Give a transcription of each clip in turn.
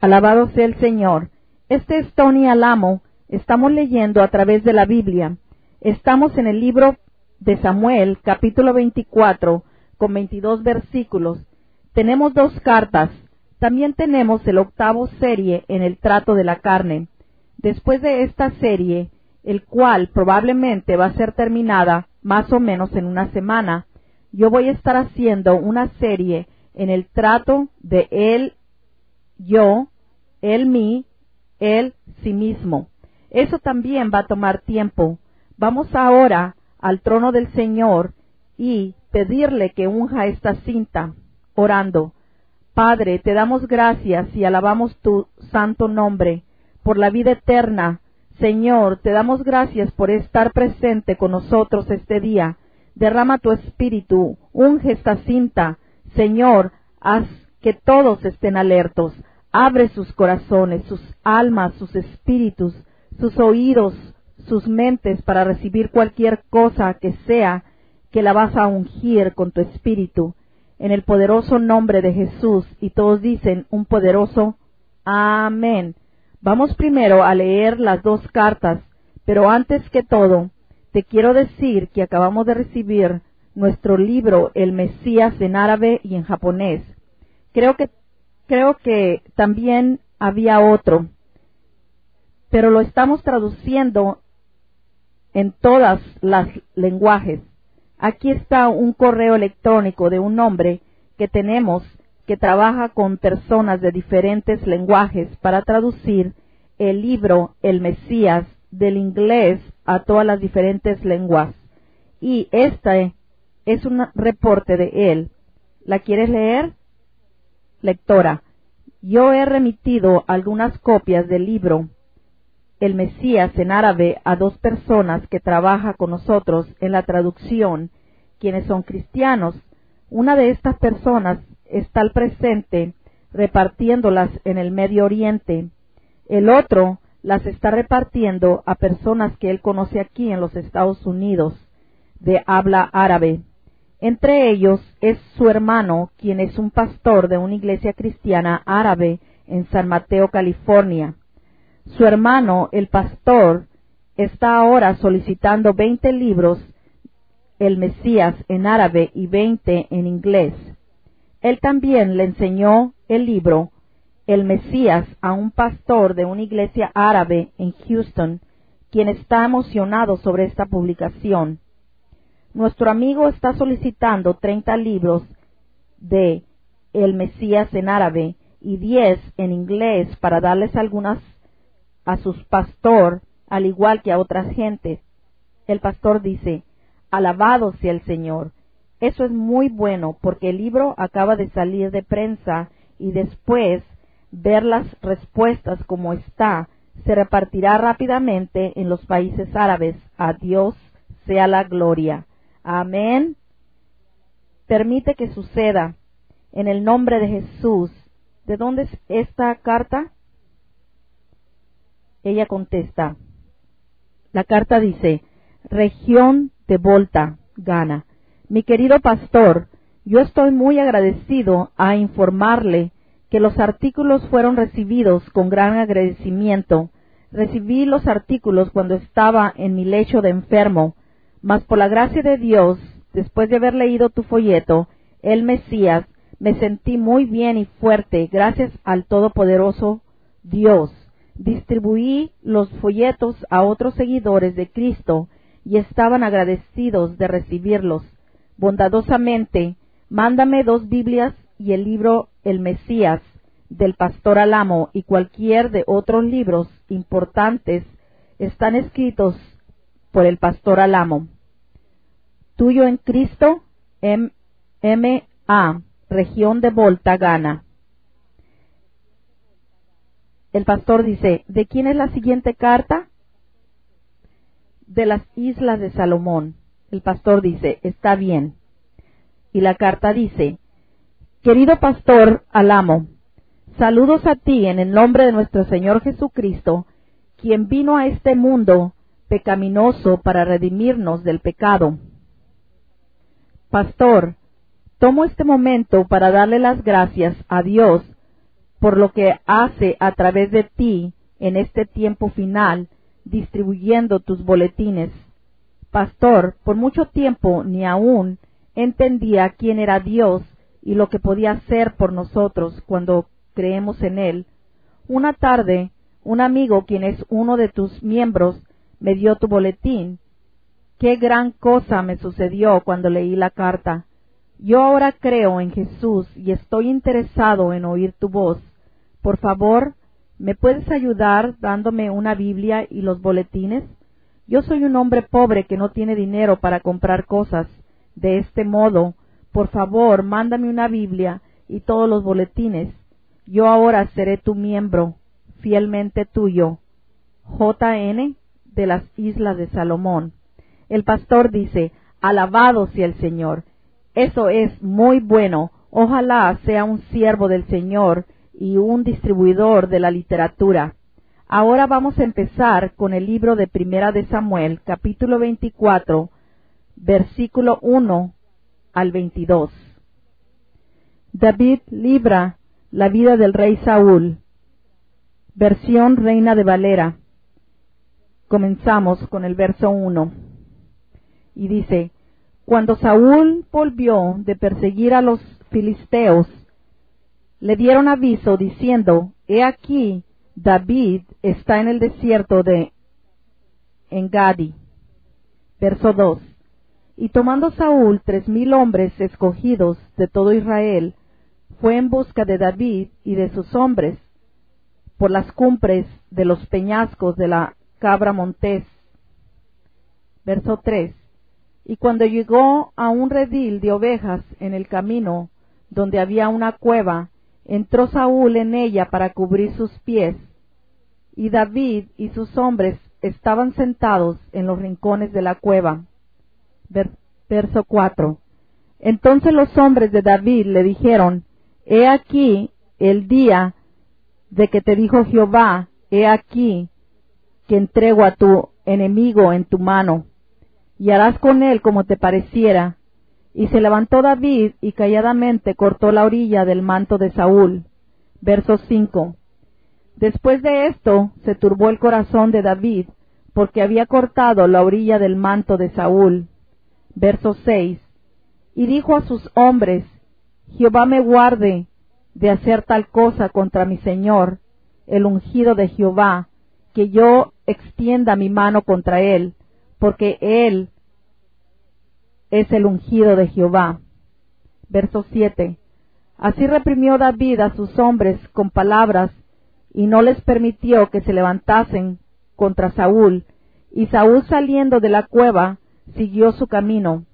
Alabado sea el Señor. Este es Tony Alamo. Estamos leyendo a través de la Biblia. Estamos en el libro de Samuel, capítulo 24, con 22 versículos. Tenemos 2 cartas. También tenemos el 8avo serie en el trato de la carne. Después de esta serie, el cual probablemente va a ser terminada más o menos en una semana, yo voy a estar haciendo una serie en el trato de él, yo, él, mí, él, sí mismo. Eso también va a tomar tiempo. Vamos ahora al trono del Señor y pedirle que unja esta cinta, orando. Padre, te damos gracias y alabamos tu santo nombre por la vida eterna. Señor, te damos gracias por estar presente con nosotros este día. Derrama tu espíritu, unge esta cinta. Señor, haz que todos estén alertos. Abre sus corazones, sus almas, sus espíritus, sus oídos, sus mentes para recibir cualquier cosa que sea que la vas a ungir con tu espíritu. En el poderoso nombre de Jesús, y todos dicen un poderoso amén. Vamos primero a leer las 2 cartas, pero antes que todo, te quiero decir que acabamos de recibir nuestro libro El Mesías en árabe y en japonés. Creo que también había otro, pero lo estamos traduciendo en todas las lenguajes. Aquí está un correo electrónico de un hombre que tenemos que trabaja con personas de diferentes lenguajes para traducir el libro El Mesías del inglés a todas las diferentes lenguas. Y este es un reporte de él. ¿La quieres leer? Lectora, yo he remitido algunas copias del libro El Mesías en árabe a 2 personas que trabajan con nosotros en la traducción, quienes son cristianos. Una de estas personas está al presente repartiéndolas en el Medio Oriente. El otro las está repartiendo a personas que él conoce aquí en los Estados Unidos de habla árabe. Entre ellos es su hermano, quien es un pastor de una iglesia cristiana árabe en San Mateo, California. Su hermano, el pastor, está ahora solicitando 20 libros, El Mesías en árabe y 20 en inglés. Él también le enseñó el libro El Mesías a un pastor de una iglesia árabe en Houston, quien está emocionado sobre esta publicación. Nuestro amigo está solicitando 30 libros de El Mesías en árabe y 10 en inglés para darles algunas a su pastor, al igual que a otras gentes. El pastor dice, alabado sea el Señor. Eso es muy bueno porque el libro acaba de salir de prensa y después ver las respuestas como está, se repartirá rápidamente en los países árabes. A Dios sea la gloria. Amén. Permite que suceda en el nombre de Jesús. ¿De dónde es esta carta? Ella contesta. La carta dice, región de Volta, Ghana. Mi querido pastor, yo estoy muy agradecido a informarle que los artículos fueron recibidos con gran agradecimiento. Recibí los artículos cuando estaba en mi lecho de enfermo, mas por la gracia de Dios, después de haber leído tu folleto, El Mesías, me sentí muy bien y fuerte gracias al Todopoderoso Dios. Distribuí los folletos a otros seguidores de Cristo y estaban agradecidos de recibirlos. Bondadosamente, mándame 2 Biblias y el libro El Mesías del pastor Alamo y cualquier de otros libros importantes están escritos por el pastor Alamo. Tuyo en Cristo, M.A., región de Volta, Ghana. El pastor dice, ¿de quién es la siguiente carta? De las Islas de Salomón. El pastor dice, está bien. Y la carta dice, querido pastor Alamo, saludos a ti en el nombre de nuestro Señor Jesucristo, quien vino a este mundo pecaminoso para redimirnos del pecado. Pastor, tomo este momento para darle las gracias a Dios por lo que hace a través de ti en este tiempo final, distribuyendo tus boletines. Pastor, por mucho tiempo ni aún entendía quién era Dios y lo que podía hacer por nosotros cuando creemos en Él. Una tarde, un amigo, quien es uno de tus miembros, me dio tu boletín. Qué gran cosa me sucedió cuando leí la carta. Yo ahora creo en Jesús y estoy interesado en oír tu voz. Por favor, ¿me puedes ayudar dándome una Biblia y los boletines? Yo soy un hombre pobre que no tiene dinero para comprar cosas. De este modo, por favor, mándame una Biblia y todos los boletines. Yo ahora seré tu miembro, fielmente tuyo. J.N. de las Islas de Salomón. El pastor dice: alabado sea el Señor. Eso es muy bueno. Ojalá sea un siervo del Señor y un distribuidor de la literatura. Ahora vamos a empezar con el libro de Primera de Samuel, capítulo 24, versículo 1 al 22. David libra la vida del rey Saúl. Versión Reina de Valera. Comenzamos con el verso 1. Y dice: cuando Saúl volvió de perseguir a los filisteos, le dieron aviso diciendo: he aquí, David está en el desierto de Engadi. Verso 2. Y tomando Saúl 3,000 hombres escogidos de todo Israel, fue en busca de David y de sus hombres por las cumbres de los peñascos de la Cabra Montés. Verso 3. Y cuando llegó a un redil de ovejas en el camino, donde había una cueva, entró Saúl en ella para cubrir sus pies, y David y sus hombres estaban sentados en los rincones de la cueva. Verso 4. Entonces los hombres de David le dijeron: he aquí el día de que te dijo Jehová: he aquí que entrego a tu enemigo en tu mano, y harás con él como te pareciera. Y se levantó David y calladamente cortó la orilla del manto de Saúl. Verso 5. Después de esto se turbó el corazón de David, porque había cortado la orilla del manto de Saúl. Verso 6. Y dijo a sus hombres: Jehová me guarde de hacer tal cosa contra mi señor, el ungido de Jehová, que yo extienda mi mano contra él, porque él es el ungido de Jehová. Verso 7. Así reprimió David a sus hombres con palabras, y no les permitió que se levantasen contra Saúl, y Saúl, saliendo de la cueva, siguió su camino.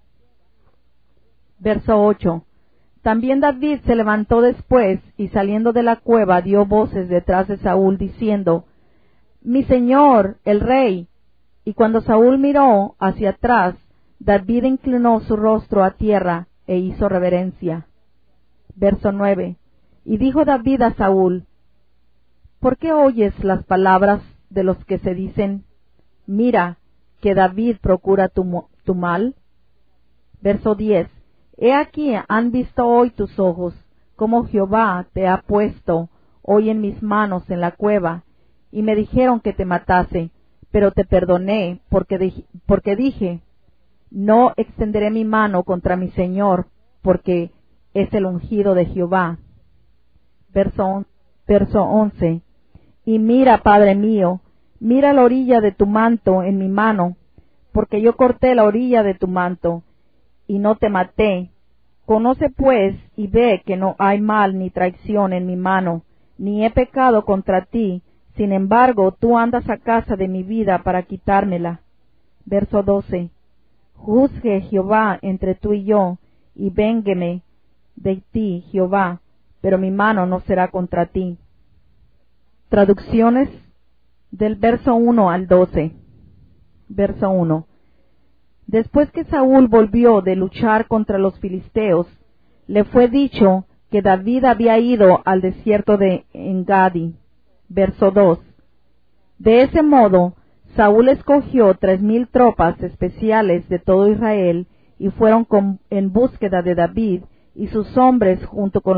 Verso 8. También David se levantó después, y saliendo de la cueva dio voces detrás de Saúl, diciendo: mi señor, el rey. Y cuando Saúl miró hacia atrás, David inclinó su rostro a tierra e hizo reverencia. Verso 9. Y dijo David a Saúl: ¿por qué oyes las palabras de los que se dicen: mira, que David procura tu mal? Verso 10. He aquí han visto hoy tus ojos, cómo Jehová te ha puesto hoy en mis manos en la cueva, y me dijeron que te matase, pero te perdoné, porque dije: no extenderé mi mano contra mi señor, porque es el ungido de Jehová. Verso 11. Y mira, Padre mío, mira la orilla de tu manto en mi mano, porque yo corté la orilla de tu manto, y no te maté. Conoce pues y ve que no hay mal ni traición en mi mano, ni he pecado contra ti. Sin embargo, tú andas a casa de mi vida para quitármela. Verso 12. Juzgue Jehová entre tú y yo, y véngueme de ti, Jehová, pero mi mano no será contra ti. Traducciones del verso 1 al 12. Verso 1. Después que Saúl volvió de luchar contra los filisteos, le fue dicho que David había ido al desierto de Engadi. Verso 2. De ese modo, Saúl escogió 3,000 tropas especiales de todo Israel, y fueron en búsqueda de David y sus hombres junto con las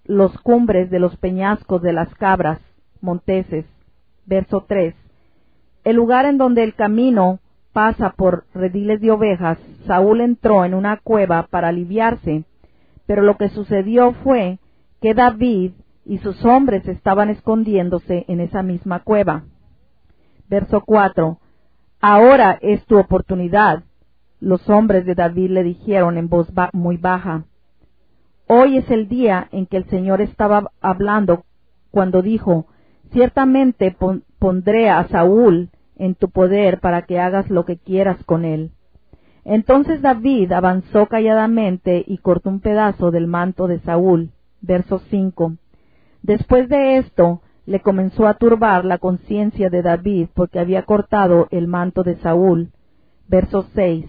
los cumbres de los peñascos de las cabras monteses. Verso 3. El lugar en donde el camino pasa por rediles de ovejas, Saúl entró en una cueva para aliviarse, pero lo que sucedió fue que David y sus hombres estaban escondiéndose en esa misma cueva. Verso 4. Ahora es tu oportunidad. Los hombres de David le dijeron en voz muy baja. Hoy es el día en que el Señor estaba hablando cuando dijo, ciertamente pondré a Saúl en tu poder para que hagas lo que quieras con él. Entonces David avanzó calladamente y cortó un pedazo del manto de Saúl. Verso 5. Después de esto, le comenzó a turbar la conciencia de David porque había cortado el manto de Saúl. Verso 6.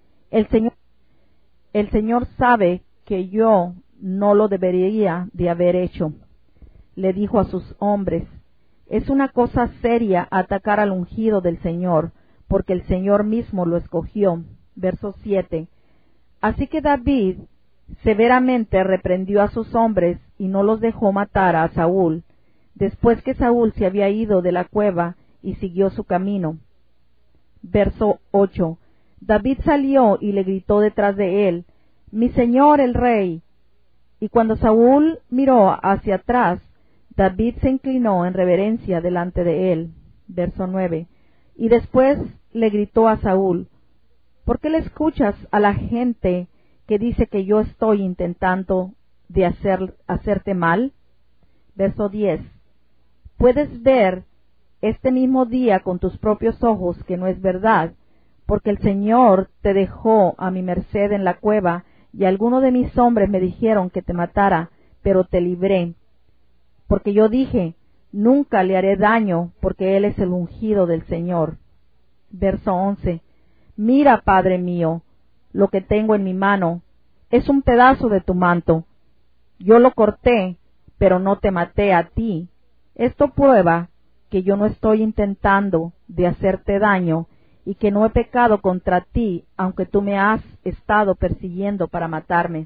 El Señor sabe que yo no lo debería de haber hecho. Le dijo a sus hombres, es una cosa seria atacar al ungido del Señor, porque el Señor mismo lo escogió. Verso 7. Así que David severamente reprendió a sus hombres y no los dejó matar a Saúl, después que Saúl se había ido de la cueva y siguió su camino. Verso 8. David salió y le gritó detrás de él, mi señor el rey. Y cuando Saúl miró hacia atrás, David se inclinó en reverencia delante de él. Verso 9. Y después le gritó a Saúl, ¿por qué le escuchas a la gente que dice que yo estoy intentando de hacerte mal? Verso 10. Puedes ver este mismo día con tus propios ojos que no es verdad, porque el Señor te dejó a mi merced en la cueva, y algunos de mis hombres me dijeron que te matara, pero te libré. Porque yo dije, nunca le haré daño, porque él es el ungido del Señor. Verso 11. Mira, Padre mío, lo que tengo en mi mano, es un pedazo de tu manto. Yo lo corté, pero no te maté a ti. Esto prueba que yo no estoy intentando de hacerte daño, y que no he pecado contra ti, aunque tú me has estado persiguiendo para matarme.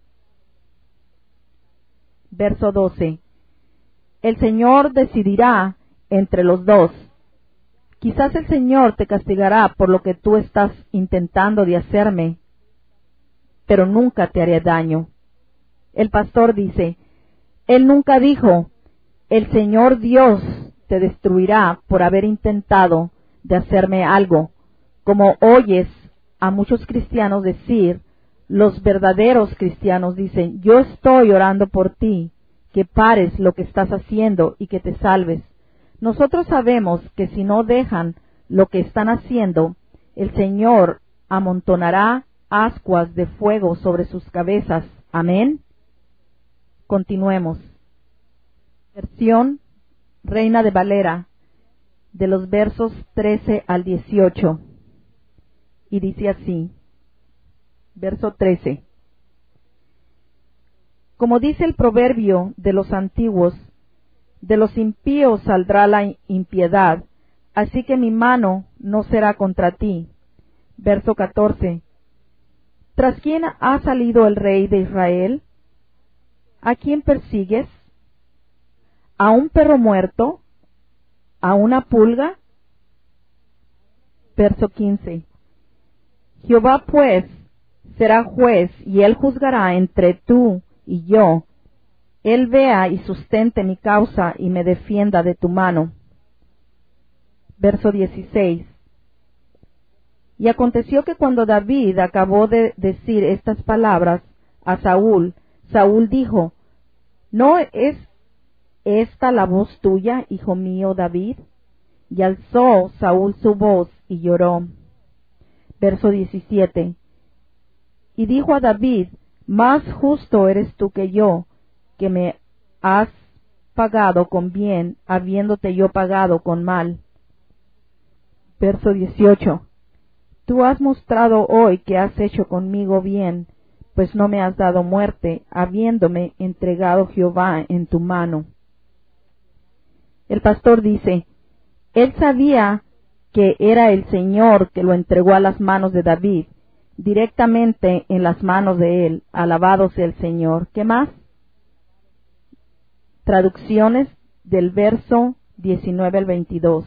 Verso 12. El Señor decidirá entre los dos. Quizás el Señor te castigará por lo que tú estás intentando de hacerme, pero nunca te haré daño. El pastor dice, Él nunca dijo, el Señor Dios te destruirá por haber intentado de hacerme algo, como oyes a muchos cristianos decir. Los verdaderos cristianos dicen, yo estoy orando por ti, que pares lo que estás haciendo y que te salves. Nosotros sabemos que si no dejan lo que están haciendo, el Señor amontonará ascuas de fuego sobre sus cabezas. Amén. Continuemos. Versión Reina de Valera, de los versos 13 al 18. Y dice así. Verso 13. Como dice el proverbio de los antiguos, de los impíos saldrá la impiedad, así que mi mano no será contra ti. Verso 14. ¿Tras quién ha salido el rey de Israel? ¿A quién persigues? ¿A un perro muerto? ¿A una pulga? Verso 15. Jehová pues será juez, y él juzgará entre tú y yo. Él vea y sustente mi causa y me defienda de tu mano. Verso 16. Y aconteció que cuando David acabó de decir estas palabras a Saúl, Saúl dijo, ¿no es esta la voz tuya, hijo mío David? Y alzó Saúl su voz y lloró. Verso 17. Y dijo a David, más justo eres tú que yo, que me has pagado con bien, habiéndote yo pagado con mal. Verso 18. Tú has mostrado hoy que has hecho conmigo bien, pues no me has dado muerte, habiéndome entregado Jehová en tu mano. El pastor dice, él sabía que era el Señor que lo entregó a las manos de David, directamente en las manos de él. Alabado sea el Señor. ¿Qué más? Traducciones del verso 19 al 22.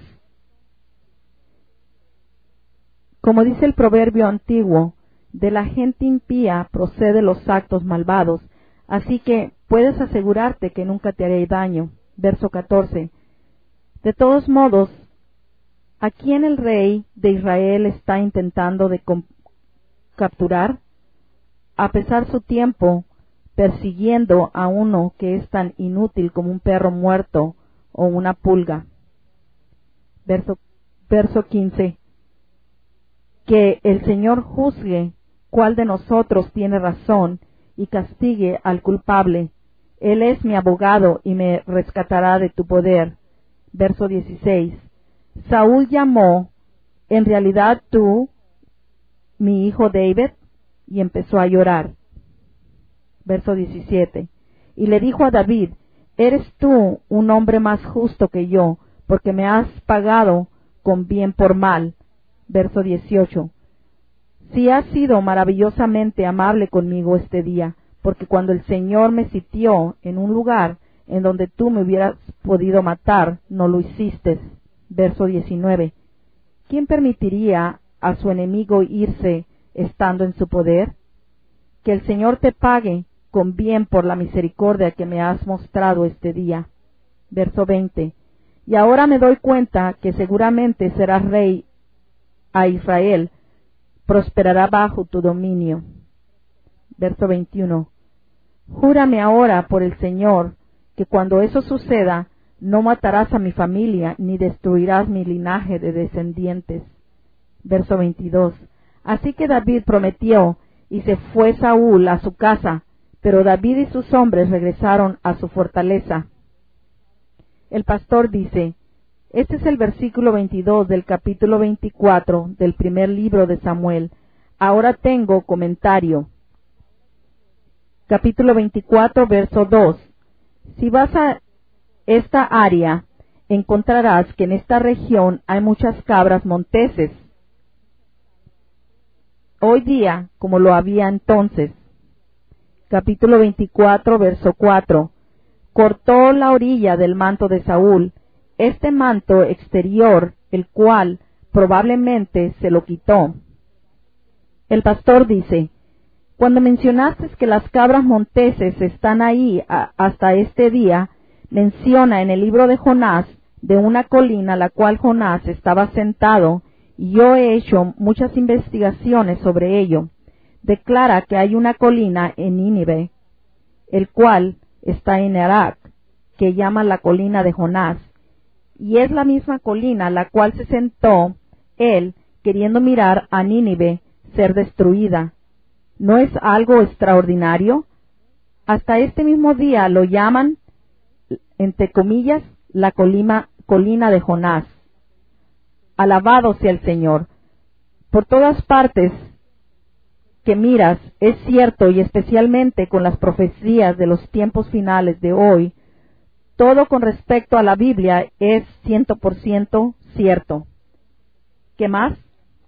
Como dice el proverbio antiguo, de la gente impía proceden los actos malvados, así que puedes asegurarte que nunca te haré daño. Verso 14. De todos modos, ¿a quién el rey de Israel está intentando de capturar? A pesar su tiempo, persiguiendo a uno que es tan inútil como un perro muerto o una pulga. Verso 15. Que el Señor juzgue cuál de nosotros tiene razón y castigue al culpable. Él es mi abogado y me rescatará de tu poder. Verso 16. Saúl llamó, ¿en realidad tú, mi hijo David? Y empezó a llorar. Verso 17. Y le dijo a David, eres tú un hombre más justo que yo, porque me has pagado con bien por mal. Verso 18. Sí has sido maravillosamente amable conmigo este día, porque cuando el Señor me sitió en un lugar en donde tú me hubieras podido matar, no lo hiciste. Verso 19. ¿Quién permitiría a su enemigo irse estando en su poder? Que el Señor te pague con bien por la misericordia que me has mostrado este día. Verso 20. Y ahora me doy cuenta que seguramente serás rey a Israel, prosperará bajo tu dominio. Verso 21. Júrame ahora por el Señor, que cuando eso suceda, no matarás a mi familia, ni destruirás mi linaje de descendientes. Verso 22. Así que David prometió, y se fue Saúl a su casa, pero David y sus hombres regresaron a su fortaleza. El pastor dice, este es el versículo 22 del capítulo 24 del primer libro de Samuel. Ahora tengo comentario. Capítulo 24, verso 2. Si vas a esta área, encontrarás que en esta región hay muchas cabras monteses. Hoy día, como lo había entonces. Capítulo 24, verso 4. Cortó la orilla del manto de Saúl, este manto exterior, el cual probablemente se lo quitó. El pastor dice, cuando mencionaste que las cabras monteses están ahí hasta este día, menciona en el libro de Jonás de una colina la cual Jonás estaba sentado, y yo he hecho muchas investigaciones sobre ello. Declara que hay una colina en Nínive, el cual está en Irak, que llama la colina de Jonás, y es la misma colina la cual se sentó él queriendo mirar a Nínive ser destruida. ¿No es algo extraordinario? Hasta este mismo día lo llaman, entre comillas, la colina de Jonás. Alabado sea el Señor. Por todas partes que miras es cierto, y especialmente con las profecías de los tiempos finales de hoy, todo con respecto a la Biblia es 100% cierto. ¿Qué más?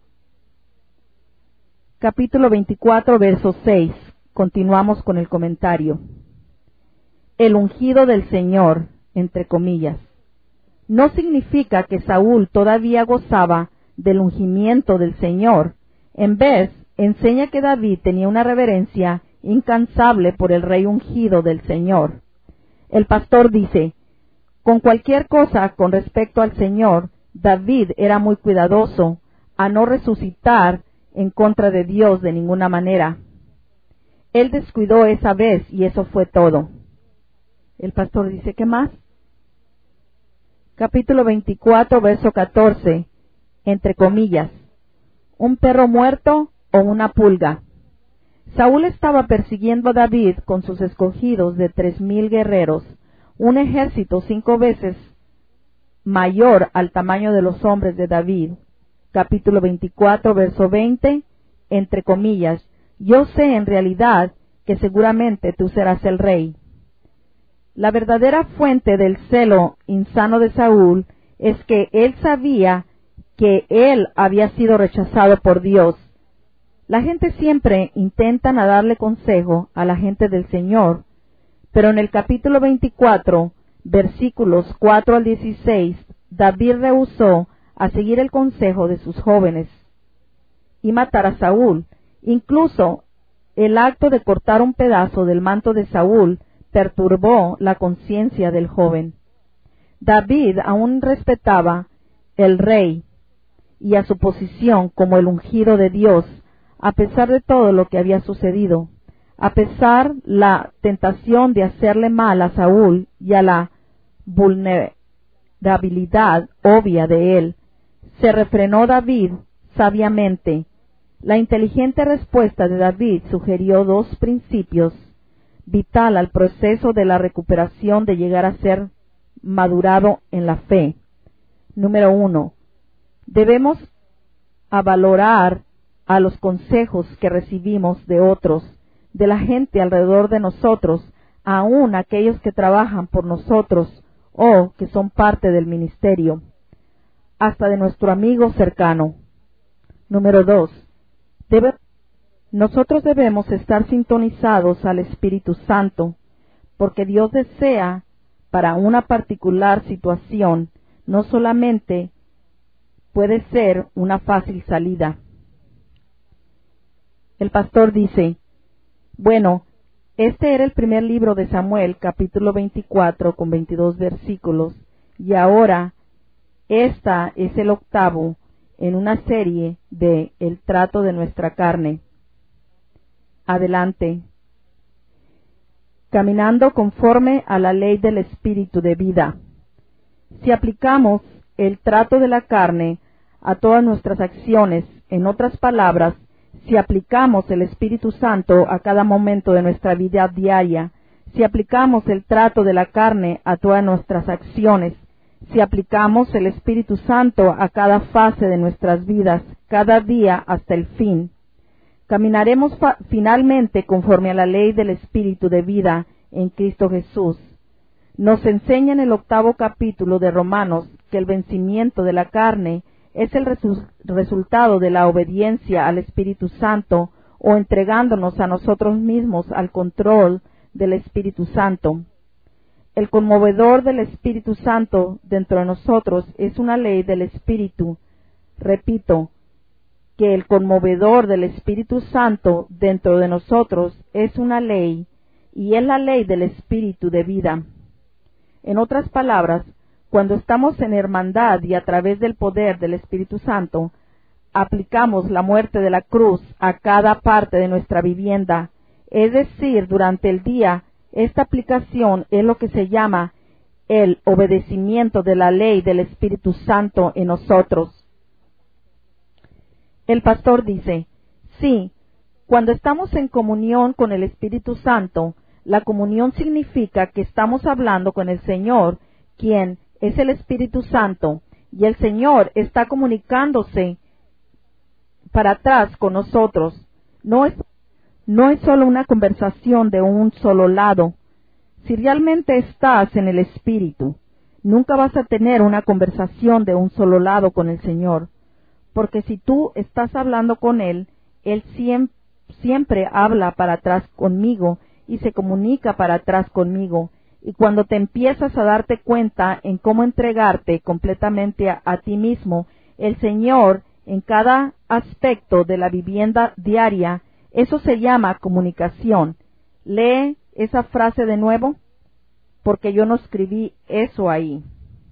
Capítulo 24, verso 6. Continuamos con el comentario. El ungido del Señor, entre comillas. No significa que Saúl todavía gozaba del ungimiento del Señor. En vez, enseña que David tenía una reverencia incansable por el rey ungido del Señor. El pastor dice, con cualquier cosa con respecto al Señor, David era muy cuidadoso a no resucitar en contra de Dios de ninguna manera. Él descuidó esa vez y eso fue todo. El pastor dice, ¿qué más? Capítulo 24, verso 14, entre comillas, un perro muerto o una pulga. Saúl estaba persiguiendo a David con sus escogidos de 3,000 guerreros, un ejército 5 veces mayor al tamaño de los hombres de David. Capítulo 24, verso 20, entre comillas, yo sé en realidad que seguramente tú serás el rey. La verdadera fuente del celo insano de Saúl es que él sabía que él había sido rechazado por Dios. La gente siempre intenta darle consejo a la gente del Señor, pero en el capítulo 24 versículos 4 al 16, David rehusó a seguir el consejo de sus jóvenes y matar a Saúl. Incluso el acto de cortar un pedazo del manto de Saúl perturbó la conciencia del joven. David aún respetaba al rey y a su posición como el ungido de Dios, a pesar de todo lo que había sucedido. A pesar la tentación de hacerle mal a Saúl y a la vulnerabilidad obvia de él, se refrenó David sabiamente. La inteligente respuesta de David sugirió dos principios vital al proceso de la recuperación de llegar a ser madurado en la fe. Número 1. Debemos valorar a los consejos que recibimos de otros, de la gente alrededor de nosotros, aun aquellos que trabajan por nosotros o que son parte del ministerio, hasta de nuestro amigo cercano. Número 2. Nosotros debemos estar sintonizados al Espíritu Santo, porque Dios desea para una particular situación, no solamente puede ser una fácil salida. El pastor dice, bueno, este era el primer libro de Samuel, capítulo 24, con 22 versículos, y ahora esta es el octavo en una serie de El trato de nuestra carne. Adelante. Caminando conforme a la ley del Espíritu de vida. Si aplicamos el trato de la carne a todas nuestras acciones, en otras palabras, si aplicamos el Espíritu Santo a cada momento de nuestra vida diaria, si aplicamos el trato de la carne a todas nuestras acciones, si aplicamos el Espíritu Santo a cada fase de nuestras vidas, cada día hasta el fin, caminaremos finalmente conforme a la ley del Espíritu de vida en Cristo Jesús. Nos enseña en el 8º capítulo de Romanos que el vencimiento de la carne es el resultado de la obediencia al Espíritu Santo o entregándonos a nosotros mismos al control del Espíritu Santo. El conmovedor del Espíritu Santo dentro de nosotros es una ley del Espíritu. Repito, que el conmovedor del Espíritu Santo dentro de nosotros es una ley, y es la ley del Espíritu de vida. En otras palabras, cuando estamos en hermandad y a través del poder del Espíritu Santo, aplicamos la muerte de la cruz a cada parte de nuestra vivienda, es decir, durante el día. Esta aplicación es lo que se llama el obedecimiento de la ley del Espíritu Santo en nosotros. El pastor dice, sí, cuando estamos en comunión con el Espíritu Santo, la comunión significa que estamos hablando con el Señor, quien es el Espíritu Santo, y el Señor está comunicándose para atrás con nosotros. No es solo una conversación de un solo lado. Si realmente estás en el Espíritu, nunca vas a tener una conversación de un solo lado con el Señor, porque si tú estás hablando con Él, Él siempre habla para atrás conmigo y se comunica para atrás conmigo. Y cuando te empiezas a darte cuenta en cómo entregarte completamente a ti mismo, el Señor, en cada aspecto de la vivienda diaria, eso se llama comunicación. Lee esa frase de nuevo, porque yo no escribí eso ahí.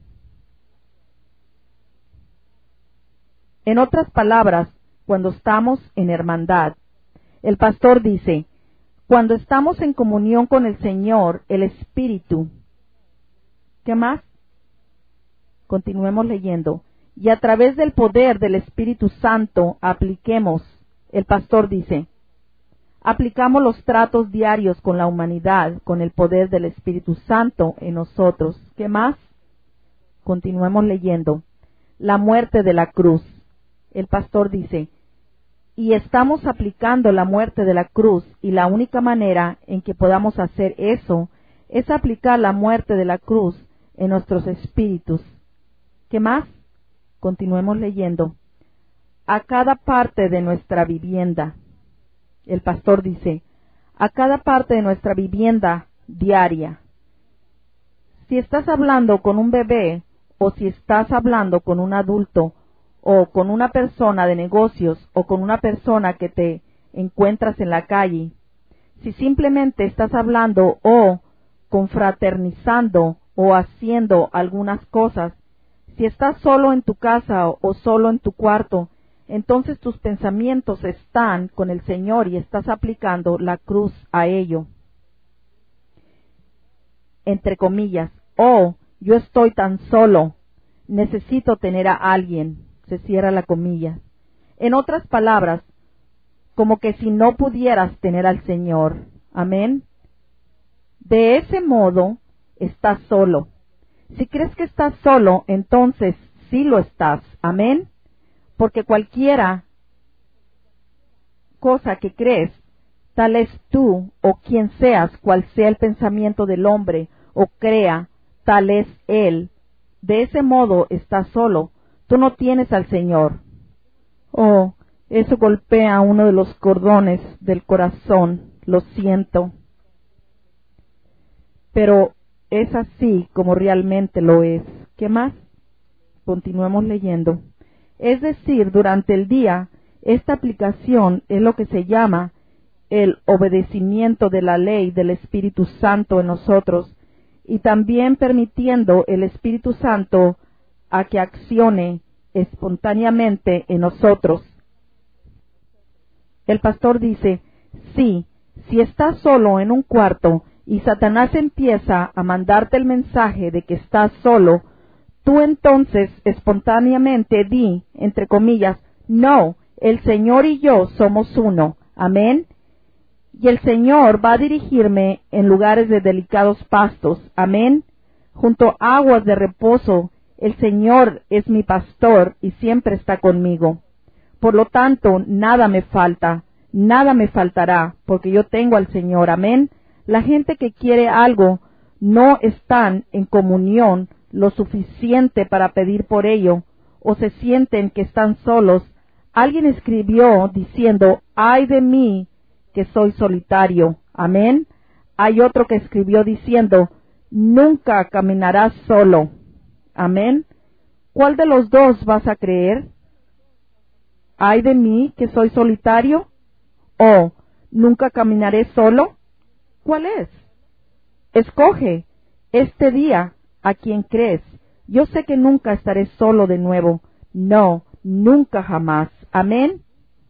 En otras palabras, cuando estamos en hermandad, el pastor dice, cuando estamos en comunión con el Señor, el Espíritu. ¿Qué más? Continuemos leyendo. Y a través del poder del Espíritu Santo apliquemos, el pastor dice, aplicamos los tratos diarios con la humanidad, con el poder del Espíritu Santo en nosotros. ¿Qué más? Continuemos leyendo. La muerte de la cruz. El pastor dice, y estamos aplicando la muerte de la cruz, y la única manera en que podamos hacer eso es aplicar la muerte de la cruz en nuestros espíritus. ¿Qué más? Continuemos leyendo. A cada parte de nuestra vivienda. El pastor dice, a cada parte de nuestra vivienda diaria. Si estás hablando con un bebé, o si estás hablando con un adulto, o con una persona de negocios, o con una persona que te encuentras en la calle, si simplemente estás hablando o confraternizando o haciendo algunas cosas, si estás solo en tu casa o solo en tu cuarto, entonces tus pensamientos están con el Señor y estás aplicando la cruz a ello. Entre comillas, oh, yo estoy tan solo, necesito tener a alguien, se cierra la comilla. En otras palabras, como que si no pudieras tener al Señor. Amén. De ese modo, estás solo. Si crees que estás solo, entonces sí lo estás. Amén. Porque cualquiera cosa que crees, tal es tú o quien seas, cual sea el pensamiento del hombre, o crea, tal es él. De ese modo estás solo. Tú no tienes al Señor. Oh, eso golpea uno de los cordones del corazón. Lo siento. Pero es así como realmente lo es. ¿Qué más? Continuemos leyendo. Es decir, durante el día, esta aplicación es lo que se llama el obedecimiento de la ley del Espíritu Santo en nosotros, y también permitiendo el Espíritu Santo a que accione espontáneamente en nosotros. El pastor dice, sí, si estás solo en un cuarto y Satanás empieza a mandarte el mensaje de que estás solo, tú entonces espontáneamente di, entre comillas, no, el Señor y yo somos uno. Amén. Y el Señor va a dirigirme en lugares de delicados pastos. Amén. Junto a aguas de reposo, el Señor es mi pastor y siempre está conmigo. Por lo tanto, nada me falta, nada me faltará, porque yo tengo al Señor. Amén. La gente que quiere algo no están en comunión lo suficiente para pedir por ello, o se sienten que están solos. Alguien escribió diciendo, ¡ay de mí, que soy solitario! Amén. Hay otro que escribió diciendo, nunca caminarás solo. Amén. ¿Cuál de los dos vas a creer? ¿Ay de mí, que soy solitario? ¿O nunca caminaré solo? ¿Cuál es? Escoge este día a quien crees. Yo sé que nunca estaré solo de nuevo. No, nunca jamás. Amén.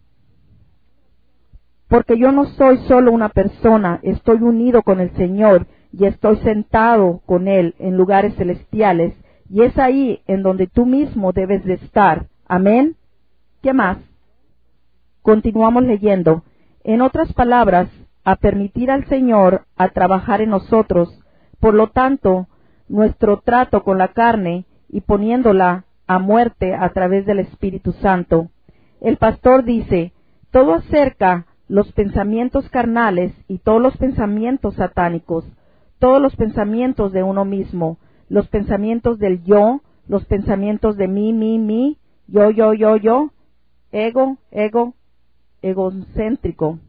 Porque yo no soy solo una persona, estoy unido con el Señor y estoy sentado con Él en lugares celestiales, y es ahí en donde tú mismo debes de estar. Amén. ¿Qué más? Continuamos leyendo. En otras palabras, a permitir al Señor a trabajar en nosotros. Por lo tanto, nuestro trato con la carne y poniéndola a muerte a través del Espíritu Santo. El pastor dice, todo acerca los pensamientos carnales y todos los pensamientos satánicos, todos los pensamientos de uno mismo, los pensamientos del yo, los pensamientos de mí, yo, ego, egocéntrico.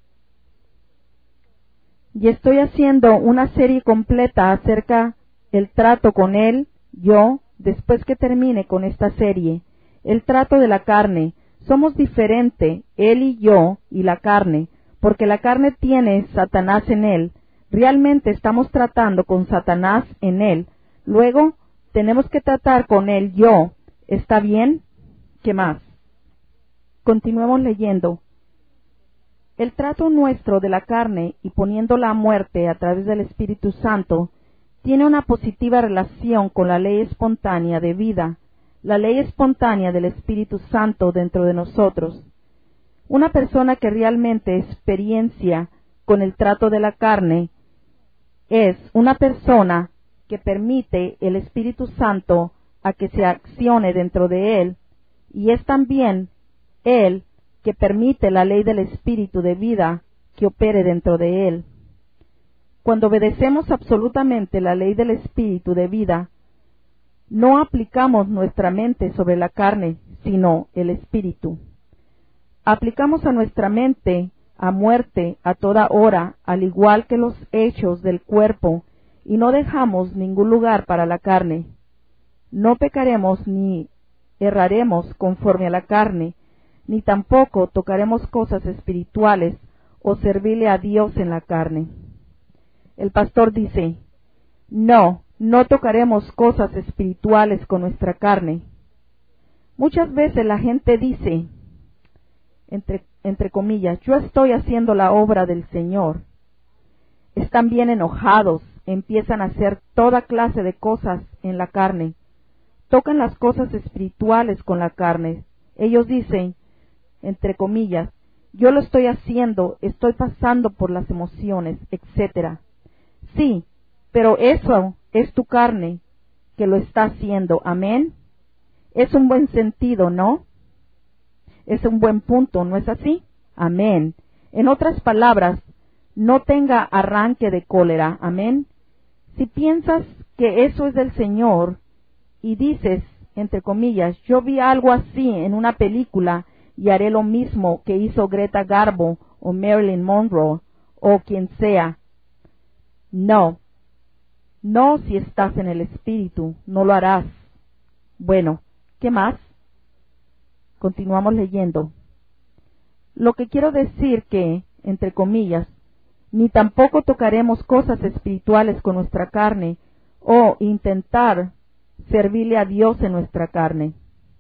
Y estoy haciendo una serie completa acerca del trato con él, yo, después que termine con esta serie. El trato de la carne. Somos diferentes, él y yo, y la carne, porque la carne tiene Satanás en él. Realmente estamos tratando con Satanás en él. Luego, tenemos que tratar con él yo. ¿Está bien? ¿Qué más? Continuemos leyendo. El trato nuestro de la carne y poniéndola a muerte a través del Espíritu Santo tiene una positiva relación con la ley espontánea de vida, la ley espontánea del Espíritu Santo dentro de nosotros. Una persona que realmente experiencia con el trato de la carne es una persona que permite el Espíritu Santo a que se accione dentro de él, y es también él que permite la ley del Espíritu de vida que opere dentro de él. Cuando obedecemos absolutamente la ley del Espíritu de vida, no aplicamos nuestra mente sobre la carne, sino el Espíritu. Aplicamos a nuestra mente a muerte a toda hora, al igual que los hechos del cuerpo, y no dejamos ningún lugar para la carne. No pecaremos ni erraremos conforme a la carne, ni tampoco tocaremos cosas espirituales o servirle a Dios en la carne. El pastor dice, no tocaremos cosas espirituales con nuestra carne. Muchas veces la gente dice, entre comillas, yo estoy haciendo la obra del Señor. Están bien enojados, empiezan a hacer toda clase de cosas en la carne. Tocan las cosas espirituales con la carne. Ellos dicen, entre comillas, yo lo estoy haciendo, estoy pasando por las emociones, etc. Sí, pero eso es tu carne que lo está haciendo. Amén. Es un buen sentido, ¿no? Es un buen punto, ¿no es así? Amén. En otras palabras, no tenga arranque de cólera. Amén. Si piensas que eso es del Señor y dices, entre comillas, yo vi algo así en una película y haré lo mismo que hizo Greta Garbo o Marilyn Monroe o quien sea. No si estás en el Espíritu, no lo harás. Bueno, ¿qué más? Continuamos leyendo. Lo que quiero decir que, entre comillas, ni tampoco tocaremos cosas espirituales con nuestra carne o intentar servirle a Dios en nuestra carne.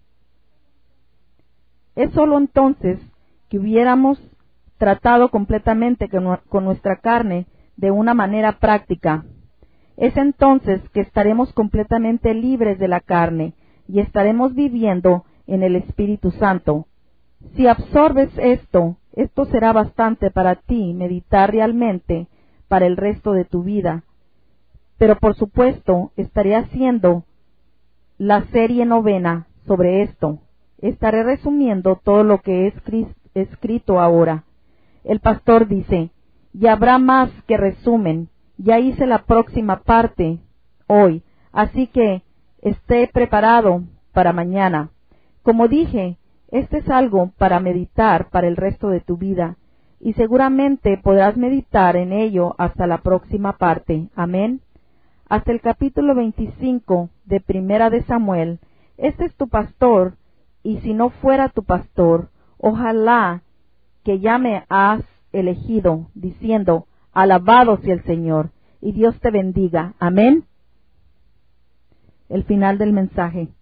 Es sólo entonces que hubiéramos tratado completamente con nuestra carne de una manera práctica. Es entonces que estaremos completamente libres de la carne y estaremos viviendo en el Espíritu Santo. Si absorbes esto será bastante para ti meditar realmente para el resto de tu vida. Pero por supuesto, estaré haciendo la serie novena sobre esto. Estaré resumiendo todo lo que es escrito ahora. El pastor dice, y habrá más que resumen. Ya hice la próxima parte hoy, así que esté preparado para mañana. Como dije, este es algo para meditar para el resto de tu vida, y seguramente podrás meditar en ello hasta la próxima parte. Amén. Hasta el capítulo 25 de Primera de Samuel. Este es tu pastor, y si no fuera tu pastor, ojalá que ya me has elegido, diciendo, alabado sea el Señor, y Dios te bendiga. Amén. El final del mensaje.